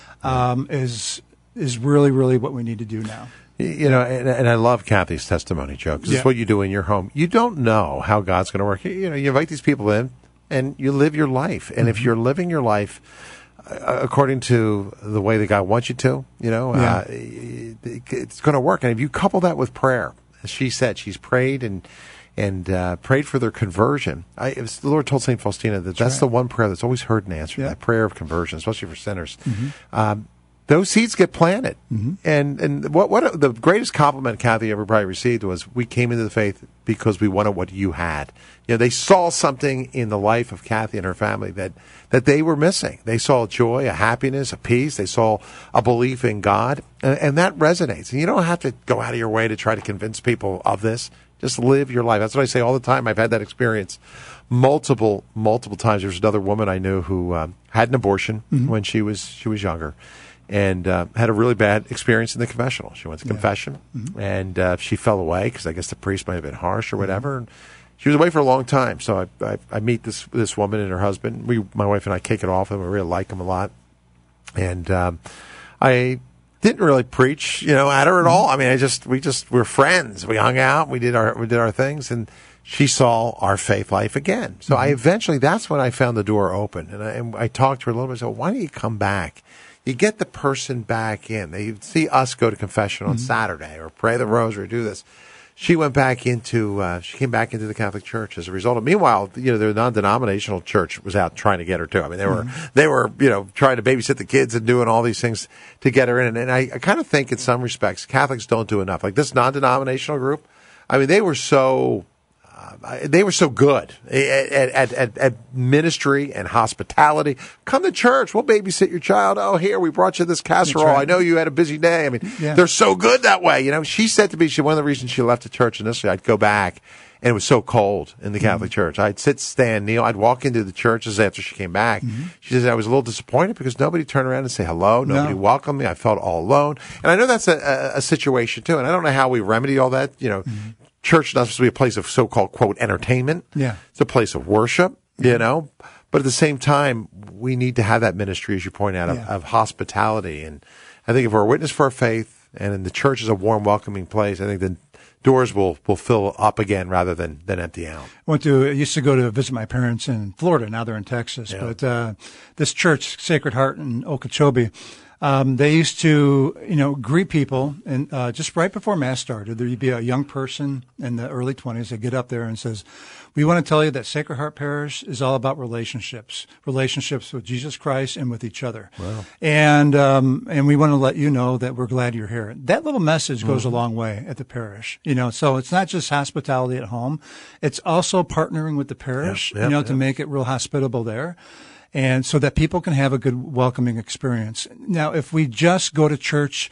um, is is really, really what we need to do now. You know, and, and I love Kathy's testimony, Joe, because yeah. it's what you do in your home. You don't know how God's going to work. You know, you invite these people in, and you live your life. And mm-hmm. if you're living your life uh, according to the way that God wants you to, you know, yeah. uh, it, it's going to work. And if you couple that with prayer, as she said, she's prayed and and uh, prayed for their conversion. I, it was, the Lord told Saint Faustina that that's, that's right. the one prayer that's always heard and answered, yeah. that prayer of conversion, especially for sinners. Mm-hmm. Um, those seeds get planted. Mm-hmm. And and what what the greatest compliment Kathy ever probably received was, we came into the faith because we wanted what you had. You know, they saw something in the life of Kathy and her family that, that they were missing. They saw joy, a happiness, a peace. They saw a belief in God. And, and that resonates. And you don't have to go out of your way to try to convince people of this. Just live your life. That's what I say all the time. I've had that experience multiple, multiple times. There's another woman I knew who um, had an abortion mm-hmm. when she was she was younger, and uh, had a really bad experience in the confessional. She went to yeah. confession, mm-hmm. and uh, she fell away because I guess the priest might have been harsh or whatever. And she was away for a long time. So I, I, I meet this this woman and her husband. We, my wife and I, kick it off, and we really like them a lot. And um, I didn't really preach, you know, at her at all. I mean, I just we just we're friends. We hung out. We did our we did our things, and she saw our faith life again. So mm-hmm. I eventually, that's when I found the door open, and I, and I talked to her a little bit. I said, why don't you come back? You get the person back in. They see us go to confession on mm-hmm. Saturday or pray the rosary, do this. She went back into, uh, she came back into the Catholic Church as a result of, meanwhile, you know, the non-denominational church was out trying to get her too. I mean, they were, mm-hmm. they were, you know, trying to babysit the kids and doing all these things to get her in. And, and I, I kind of think in some respects, Catholics don't do enough. Like this non-denominational group, I mean, they were so, uh, they were so good at, at, at, at ministry and hospitality. Come to church. We'll babysit your child. Oh, here, we brought you this casserole. Right. I know you had a busy day. I mean, yeah. they're so good that way. You know, she said to me, she, one of the reasons she left the church initially, I'd go back, and it was so cold in the Catholic mm-hmm. Church. I'd sit, stand, kneel. I'd walk into the churches after she came back. Mm-hmm. She says, I was a little disappointed because nobody turned around and say hello. Nobody no. welcomed me. I felt all alone. And I know that's a, a, a situation, too. And I don't know how we remedy all that, you know. Mm-hmm. Church is not supposed to be a place of so-called, quote, entertainment. Yeah. It's a place of worship, you know. But at the same time, we need to have that ministry, as you point out, of, yeah. of hospitality. And I think if we're a witness for our faith, and the church is a warm, welcoming place, I think the doors will, will fill up again rather than, than empty out. I went to, I used to go to visit my parents in Florida. Now they're in Texas. Yeah. But uh, this church, Sacred Heart in Okeechobee, Um, they used to, you know, greet people, and uh, just right before Mass started, there'd be a young person in the early twenties that get up there and says, we want to tell you that Sacred Heart Parish is all about relationships, relationships with Jesus Christ and with each other. Wow. And um, and we want to let you know that we're glad you're here. That little message goes mm-hmm. a long way at the parish, you know. So it's not just hospitality at home; it's also partnering with the parish, yep, yep, you know, yep. to make it real hospitable there. And so that people can have a good welcoming experience. Now, if we just go to church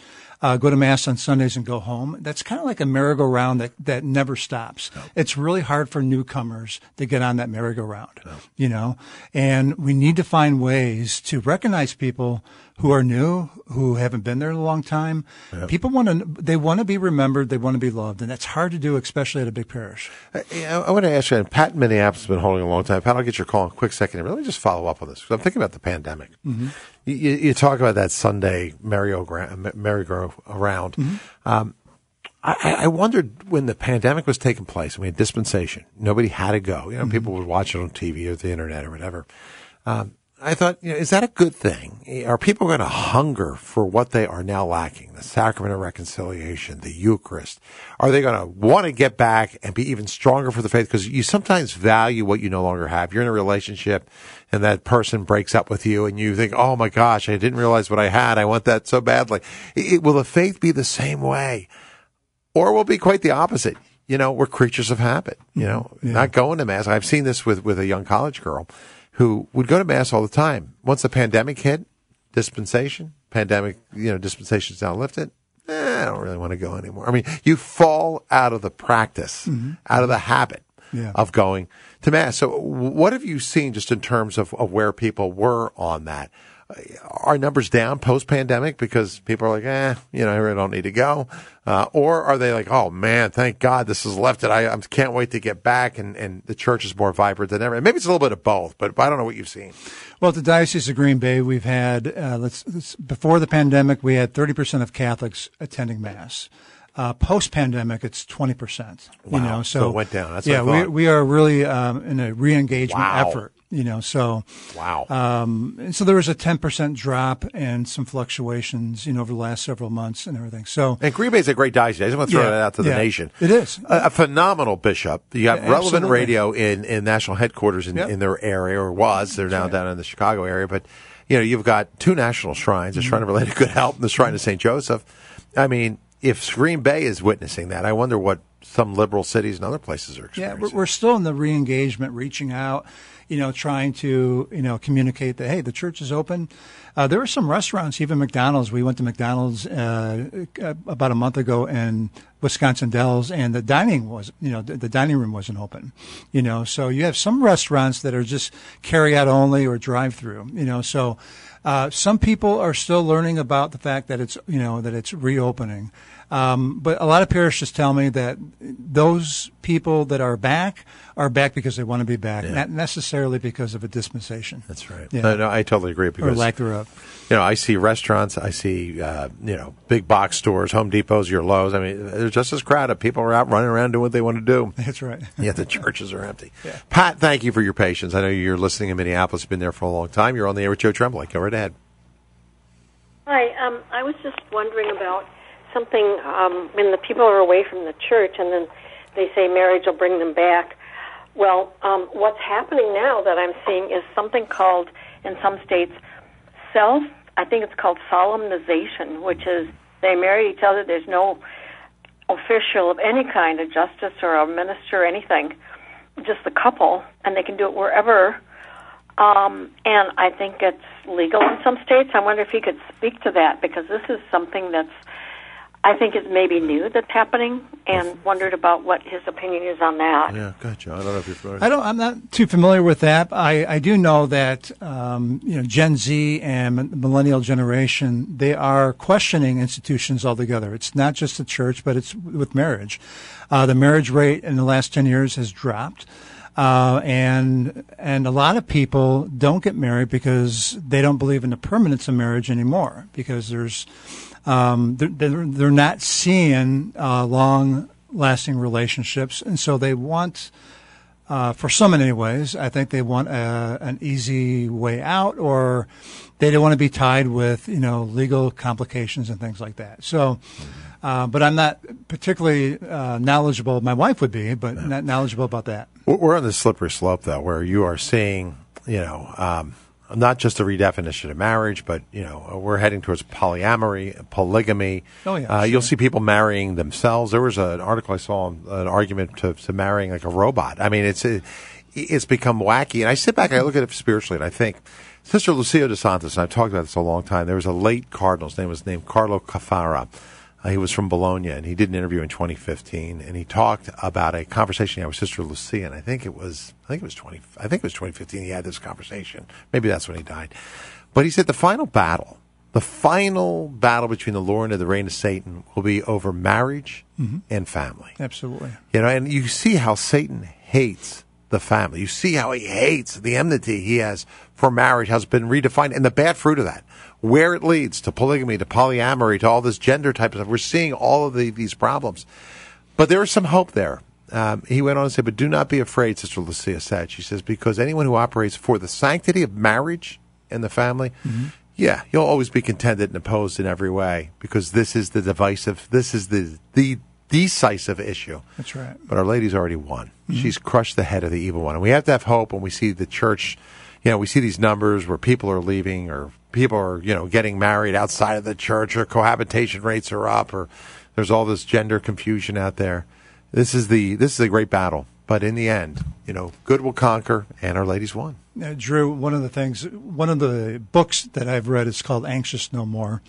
uh, go to Mass on Sundays and go home. That's kind of like a merry-go-round that, that never stops. No. It's really hard for newcomers to get on that merry-go-round, no. you know, and we need to find ways to recognize people who are new, who haven't been there in a long time. Yep. People want to, they want to be remembered, they want to be loved, and that's hard to do, especially at a big parish. I, I want to ask you, and Pat in Minneapolis has been holding a long time. Pat, I'll get your call in a quick second. Let me just follow up on this, because I'm thinking about the pandemic. Mm-hmm. You, you talk about that Sunday merry-go-round. merry-go-round. Mm-hmm. Um, I, I wondered when the pandemic was taking place, we had dispensation. Nobody had to go. You know, mm-hmm. people would watch it on T V or the internet or whatever. Um, I thought, you know, is that a good thing? Are people going to hunger for what they are now lacking? The sacrament of reconciliation, the Eucharist. Are they going to want to get back and be even stronger for the faith? Because you sometimes value what you no longer have. You're in a relationship and that person breaks up with you and you think, oh my gosh, I didn't realize what I had. I want that so badly. It, will the faith be the same way? Or will it be quite the opposite? You know, we're creatures of habit, you know, yeah. not going to Mass. I've seen this with, with a young college girl who would go to Mass all the time. Once the pandemic hit, dispensation, pandemic, you know, dispensation's now lifted. Eh, I don't really want to go anymore. I mean, you fall out of the practice, mm-hmm. out of the habit yeah. of going to Mass. So what have you seen just in terms of, of where people were on that? Are numbers down post-pandemic because people are like, eh, you know, I really don't need to go? Uh, or are they like, oh, man, thank God this is lifted. I, I can't wait to get back, and, and the church is more vibrant than ever. And maybe it's a little bit of both, but I don't know what you've seen. Well, at the Diocese of Green Bay, we've had, uh, let's, let's, before the pandemic, we had thirty percent of Catholics attending Mass. Uh, post-pandemic, it's twenty percent. Wow. You know, so, so it went down. That's yeah, what I we, we are really um, in a re-engagement wow. effort. You know, so wow. Um, and so there was a ten percent drop and some fluctuations, you know, over the last several months and everything. So and Green Bay is a great diocese. I just want to throw yeah, that out to the yeah, nation. It is a, a phenomenal bishop. You have yeah, relevant absolutely. radio in, in national headquarters in, yep. in their area, or was. They're now right. down in the Chicago area, but you know, you've got two national shrines: the mm-hmm. Shrine of Our Lady of Good Help and the Shrine of Saint Joseph. I mean, if Green Bay is witnessing that, I wonder what some liberal cities and other places are experiencing. Yeah, we're, we're still in the re-engagement, reaching out, you know, trying to, you know, communicate that, hey, the church is open. Uh, there were some restaurants, even McDonald's. We went to McDonald's uh, about a month ago in Wisconsin Dells, and the dining was, you know, the, the dining room wasn't open, you know. So you have some restaurants that are just carry-out only or drive-through, you know. So uh, some people are still learning about the fact that it's, you know, that it's reopening. Um, but a lot of parishes tell me that those people that are back are back because they want to be back, yeah. not necessarily because of a dispensation. That's right. Yeah. No, no, I totally agree. Because, or lack thereof. You know, I see restaurants, I see, uh, you know, big box stores, Home Depots, your Lowe's. I mean, they're just as crowded. People are out running around doing what they want to do. That's right. Yet the churches are empty. Yeah. Pat, thank you for your patience. I know you're listening in Minneapolis. You've been there for a long time. You're on the air with Joe Tremblay. Go right ahead. Hi. Um, I was just wondering about something um, when the people are away from the church and then they say marriage will bring them back. Well, um, what's happening now that I'm seeing is something called, in some states, self, I think it's called solemnization, which is they marry each other. There's no official of any kind, a justice or a minister or anything, just the couple, and they can do it wherever. Um, and I think it's legal in some states. I wonder if he could speak to that, because this is something that's, I think is maybe new that's happening, and wondered about what his opinion is on that. Yeah, gotcha. I don't know if you're familiar. I don't. I'm not too familiar with that. I, I do know that um, you know, Gen Z and the millennial generation, they are questioning institutions altogether. It's not just the church, but it's with marriage. Uh, the marriage rate in the last ten years has dropped. Uh, and, and a lot of people don't get married because they don't believe in the permanence of marriage anymore, because there's, um, they're, they're not seeing, uh, long lasting relationships. And so they want, uh, for some anyways, I think they want a, an easy way out, or they don't want to be tied with, you know, legal complications and things like that. So, Uh, but I'm not particularly uh, knowledgeable. My wife would be, but no. not knowledgeable about that. We're on the slippery slope, though, where you are seeing, you know, um, not just a redefinition of marriage, but, you know, we're heading towards polyamory, polygamy. Oh, yeah. Uh, sure. You'll see people marrying themselves. There was a, an article I saw, an argument to, to marrying like a robot. I mean, it's a, it's become wacky. And I sit back and I look at it spiritually, and I think, Sister Lucia dos Santos, and I've talked about this a long time, there was a late cardinal, his name was named Carlo Cafara. Uh, he was from Bologna, and he did an interview in twenty fifteen, and he talked about a conversation he had with Sister Lucia, and I think it was, I think it was twenty, I think it was twenty fifteen. He had this conversation. Maybe that's when he died. But he said the final battle, the final battle between the Lord and the reign of Satan will be over marriage mm-hmm. and family. Absolutely. You know, and you see how Satan hates the family. You see how he hates the enmity he has for marriage has been redefined, and the bad fruit of that, where it leads to polygamy, to polyamory, to all this gender type of stuff. We're seeing all of the, these problems. But there is some hope there. Um, he went on to say, but do not be afraid, Sister Lucia said. She says, because anyone who operates for the sanctity of marriage and the family, mm-hmm. yeah, you'll always be contended and opposed in every way, because this is the divisive, this is the the decisive issue. That's right. But Our Lady's already won. Mm-hmm. She's crushed the head of the evil one. And we have to have hope when we see the church, you know, we see these numbers where people are leaving, or people are, you know, getting married outside of the church, or cohabitation rates are up, or there's all this gender confusion out there. This is the this is a great battle. But in the end, you know, good will conquer, and Our Lady's won. Uh, Drew, one of the things, one of the books that I've read is called Anxious No More.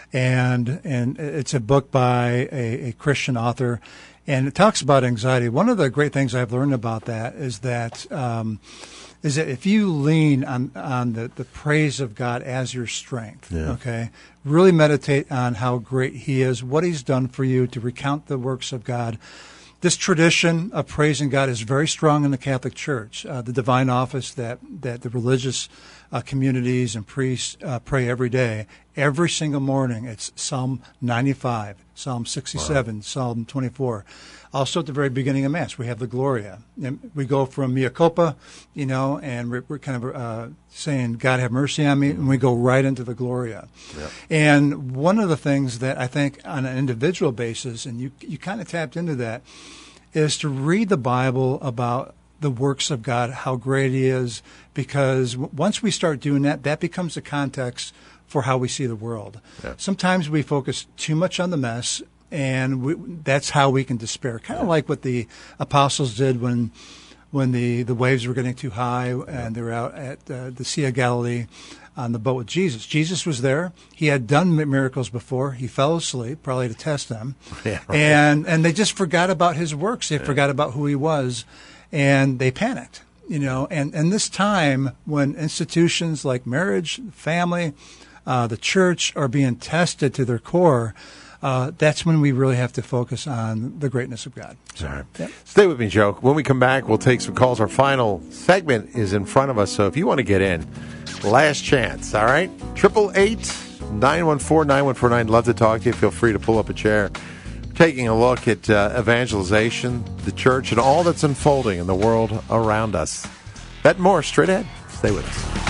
And and it's a book by a, a Christian author, and it talks about anxiety. One of the great things I've learned about that is that um, is that if you lean on on the, the praise of God as your strength, yeah. okay, really meditate on how great He is, what He's done for you, to recount the works of God. This tradition of praising God is very strong in the Catholic Church. Uh, the divine office that, that the religious uh, communities and priests uh, pray every day, every single morning. It's Psalm ninety-five, Psalm sixty-seven, wow. Psalm twenty-four. Also at the very beginning of Mass, we have the Gloria. And we go from Mea Culpa, you know, and we're, we're kind of uh, saying, God have mercy on me, and we go right into the Gloria. Yep. And one of the things that I think on an individual basis, and you you kind of tapped into that, is to read the Bible about the works of God, how great He is, because w- once we start doing that, that becomes the context for how we see the world. Yeah. Sometimes we focus too much on the mess, and we, that's how we can despair. Kind of yeah. like what the apostles did when when the, the waves were getting too high and they were out at uh, the Sea of Galilee on the boat with Jesus. Jesus was there. He had done miracles before. He fell asleep, probably to test them. Yeah, right. And and they just forgot about His works. They yeah. forgot about who He was, and they panicked. You know, and, and this time when institutions like marriage, family, uh, the church are being tested to their core, uh, that's when we really have to focus on the greatness of God. All right. Yeah. Stay with me, Joe. When we come back, we'll take some calls. Our final segment is in front of us, so if you want to get in, last chance, all right? triple eight, nine one four, nine one four nine. Love to talk to you. Feel free to pull up a chair. Taking a look at uh, evangelization, the church, and all that's unfolding in the world around us. That and more straight ahead. Stay with us.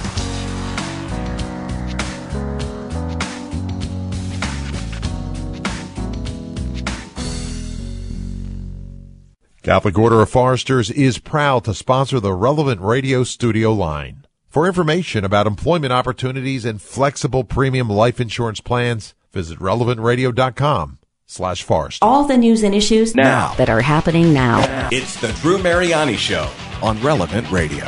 Catholic Order of Foresters is proud to sponsor the Relevant Radio studio line. For information about employment opportunities and flexible premium life insurance plans, visit relevant radio dot com slash Forrester. All the news and issues now that are happening now. It's the Drew Mariani Show on Relevant Radio.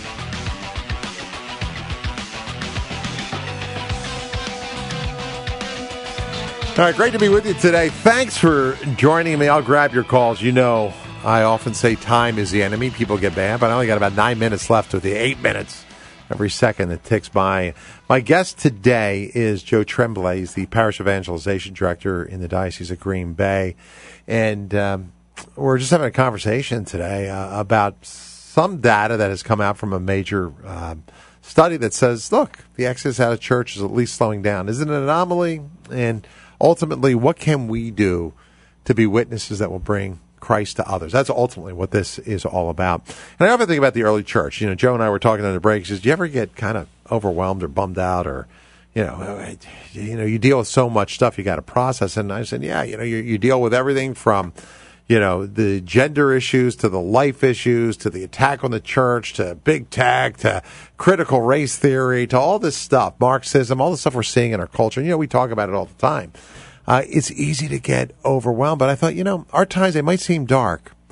All right, great to be with you today. Thanks for joining me. I'll grab your calls. You know, I often say time is the enemy. People get mad, but I only got about nine minutes left with the eight minutes. Every second that ticks by. My guest today is Joe Tremblay. He's the Parish Evangelization Director in the Diocese of Green Bay. And um, we're just having a conversation today uh, about some data that has come out from a major uh, study that says, look, the exodus out of church is at least slowing down. Is it an anomaly? And ultimately, what can we do to be witnesses that will bring Christ to others? That's ultimately what this is all about. And I often think about the early church. You know, Joe and I were talking on the break. He says, do you ever get kind of overwhelmed or bummed out, or, you know, you know, you deal with so much stuff you got to process? And I said, yeah, you know, you, you deal with everything from, you know, the gender issues to the life issues to the attack on the church to big tech to critical race theory to all this stuff, Marxism, all the stuff we're seeing in our culture. And, you know, we talk about it all the time. Uh, it's easy to get overwhelmed, but I thought, you know, our times, they might seem dark,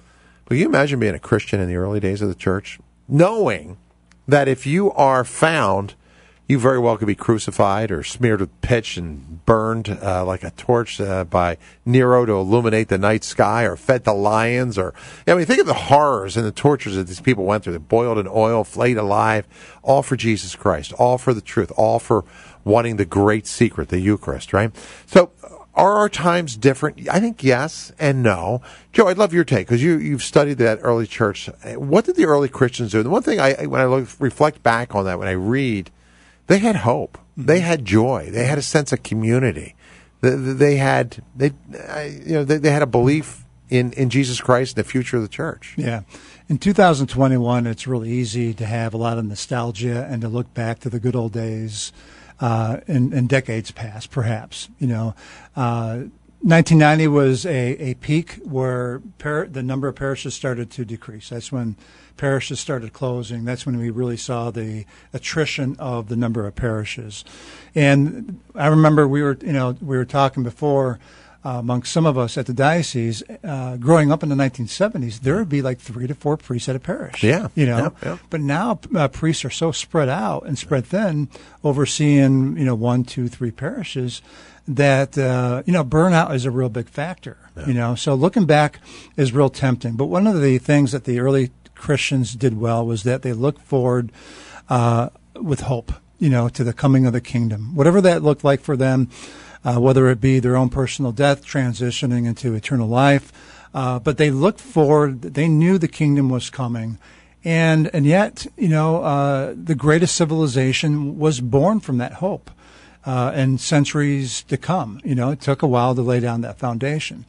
But can you imagine being a Christian in the early days of the church, knowing that if you are found, you very well could be crucified or smeared with pitch and burned uh, like a torch uh, by Nero to illuminate the night sky, or fed to lions, or I mean, think of the horrors and the tortures that these people went through. They boiled in oil, flayed alive, all for Jesus Christ, all for the truth, all for wanting the great secret, the Eucharist, right? So are our times different? I think yes and no. Joe, I'd love your take, because you, you've studied that early church. What did the early Christians do? The one thing, I when I look, reflect back on that, when I read, they had hope. They had joy. They had a sense of community. They, they had, they, you know, they, they had a belief in, in Jesus Christ and the future of the church. Yeah. In two thousand twenty-one, it's really easy to have a lot of nostalgia and to look back to the good old days uh, in, in decades past, perhaps. You know, uh, nineteen ninety was a, a peak where par- the number of parishes started to decrease. That's when parishes started closing. That's when we really saw the attrition of the number of parishes. And I remember we were, you know, we were talking before uh, among some of us at the diocese, uh, growing up in the nineteen seventies, there would be like three to four priests at a parish. Yeah. You know, yeah, yeah. But now uh, priests are so spread out and spread thin, overseeing, you know, one, two, three parishes, that, uh, you know, burnout is a real big factor, yeah. you know. So looking back is real tempting. But one of the things that the early Christians did well was that they looked forward uh, with hope, you know, to the coming of the kingdom, whatever that looked like for them, uh, whether it be their own personal death, transitioning into eternal life. Uh, but they looked forward. They knew the kingdom was coming. And, and yet, you know, uh, the greatest civilization was born from that hope. Uh, and centuries to come. You know, it took a while to lay down that foundation.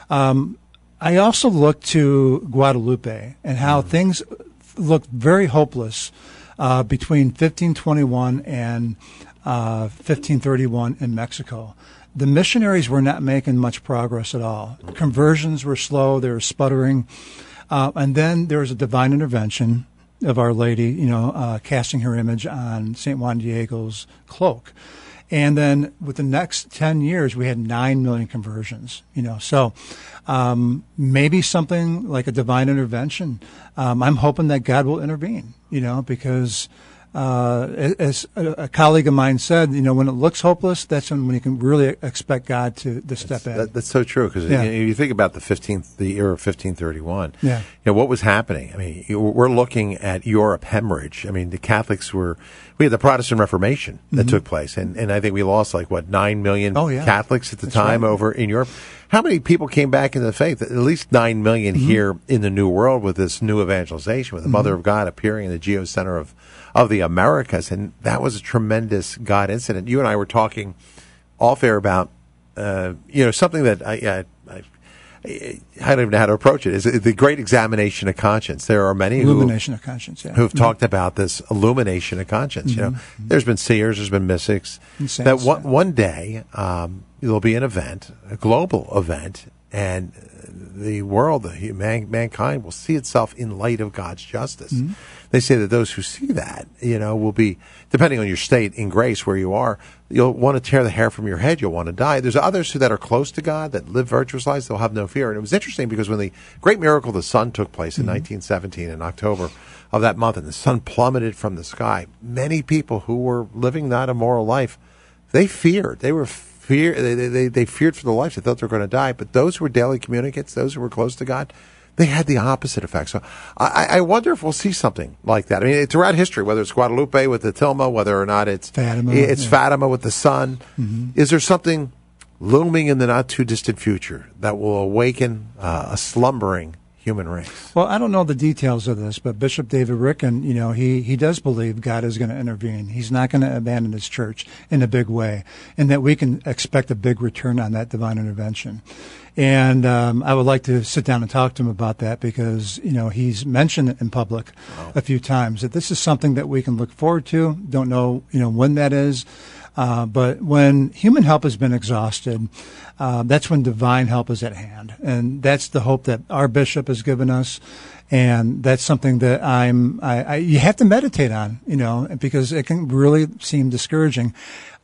Um, I also looked to Guadalupe and how mm. things looked very hopeless uh, between fifteen twenty-one and uh, fifteen thirty-one in Mexico. The missionaries were not making much progress at all. Conversions were slow. They were sputtering. Uh, and then there was a divine intervention of Our Lady, you know, uh, casting her image on Saint Juan Diego's cloak. And then with the next ten years, we had nine million conversions, you know. So um, maybe something like a divine intervention. Um, I'm hoping that God will intervene, you know, because uh, as a, a colleague of mine said, you know, when it looks hopeless, that's when, when you can really expect God to, to step that's, in. That, that's so true, because yeah. you, know, you think about the fifteenth, the year of fifteen thirty-one. Yeah. You know, what was happening? I mean, you, we're looking at Europe hemorrhage. I mean, the Catholics were, we had the Protestant Reformation that mm-hmm. took place, and, and I think we lost like, what, nine million oh, yeah. Catholics at the that's time right. over in Europe. How many people came back into the faith? At least nine million mm-hmm. here in the New World with this new evangelization, with the mm-hmm. Mother of God appearing in the geocenter of, of the Americas. And that was a tremendous God incident. You and I were talking off air about, uh, you know, something that I, I, I, I don't even know how to approach it, is the great examination of conscience. There are many illumination who, of conscience, yeah. who've mm-hmm. talked about this illumination of conscience. Mm-hmm. You know, mm-hmm. there's been seers, there's been mystics. Saints, that one, yeah. one day um, there'll be an event, a global event, and the world, the man, mankind, will see itself in light of God's justice. Mm-hmm. They say that those who see that, you know, will be, depending on your state in grace where you are, you'll want to tear the hair from your head. You'll want to die. There's others who that are close to God, that live virtuous lives. They'll have no fear. And it was interesting because when the great miracle of the sun took place in mm-hmm. nineteen seventeen, in October of that month, and the sun plummeted from the sky, many people who were living not a moral life, they feared. They were fear. They, they, they feared for their lives. They thought they were going to die. But those who were daily communicants, those who were close to God, they had the opposite effect. So I, I wonder if we'll see something like that. I mean, throughout history, whether it's Guadalupe with the tilma, whether or not it's Fatima, it's yeah. Fatima with the sun, mm-hmm. is there something looming in the not too distant future that will awaken uh, a slumbering human race? Well, I don't know the details of this, but Bishop David Ricken, you know, he, he does believe God is going to intervene. He's not going to abandon his church in a big way, and that we can expect a big return on that divine intervention. And um, I would like to sit down and talk to him about that, because, you know, he's mentioned it in public wow. a few times, that this is something that we can look forward to. Don't know, you know, when that is. Uh, but when human help has been exhausted, uh, that's when divine help is at hand. And that's the hope that our bishop has given us. And that's something that I'm, I, I, you have to meditate on, you know, because it can really seem discouraging.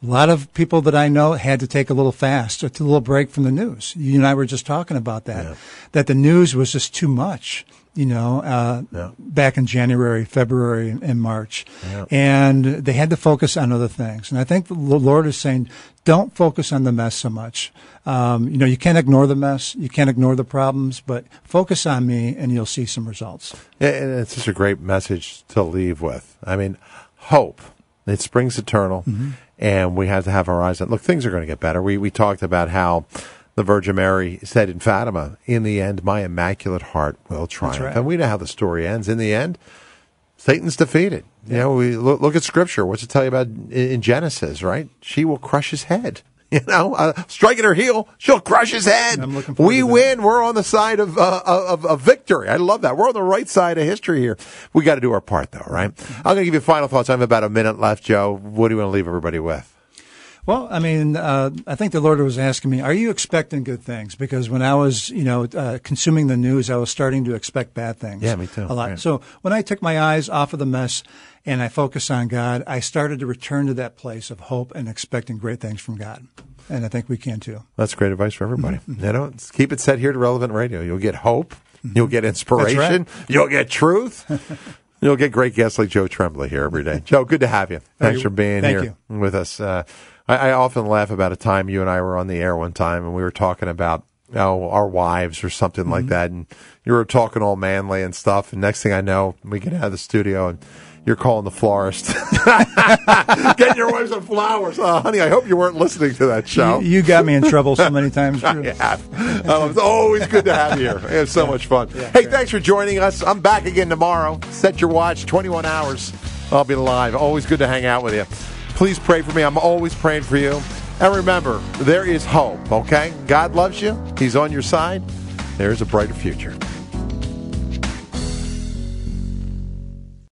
A lot of people that I know had to take a little fast, or a little break from the news. You and I were just talking about that, Yeah. that the news was just too much, you know, uh, Yeah. back in January, February, and March. Yeah. And they had to focus on other things. And I think the Lord is saying, don't focus on the mess so much. Um, you know, you can't ignore the mess. You can't ignore the problems, but focus on me and you'll see some results. Yeah, and it's just a great message to leave with. I mean, hope. It springs eternal, Mm-hmm. and we have to have our eyes on. Look, things are going to get better. We we talked about how the Virgin Mary said in Fatima, "In the end, my immaculate heart will triumph." right. And we know how the story ends. In the end, Satan's defeated. You know, we look, look at Scripture. What's it tell you about in, in Genesis? Right? She will crush his head. You know, uh, striking her heel, she'll crush his head. I'm looking forward We to that. win. We're on the side of, uh, of of victory. I love that. We're on the right side of history here. We got to do our part, though, right? I'm going to give you final thoughts. I have about a minute left, Joe. What do you want to leave everybody with? Well, I mean, uh, I think the Lord was asking me, are you expecting good things? Because when I was, you know, uh, consuming the news, I was starting to expect bad things. Yeah, me too. A lot. Right. So when I took my eyes off of the mess and I focused on God, I started to return to that place of hope and expecting great things from God. And I think we can too. That's great advice for everybody. You know, it's- keep it set here to Relevant Radio. You'll get hope. You'll get inspiration. You'll get truth. You'll get great guests like Joe Tremblay here every day. Joe, good to have you. Thanks you- for being thank here with us. Uh, I, I often laugh about a time you and I were on the air one time, and we were talking about oh, our wives or something like that, and you were talking all manly and stuff, and next thing I know, we get out of the studio, and you're calling the florist. Getting your wife some flowers. Oh, honey, I hope you weren't listening to that show. You, you got me in trouble so many times, Drew. Yeah. Oh, it's always good to have you here. It was so much fun. Hey, thanks for joining us. I'm back again tomorrow. Set your watch, twenty-one hours. I'll be live. Always good to hang out with you. Please pray for me. I'm always praying for you. And remember, there is hope, okay? God loves you. He's on your side. There's a brighter future.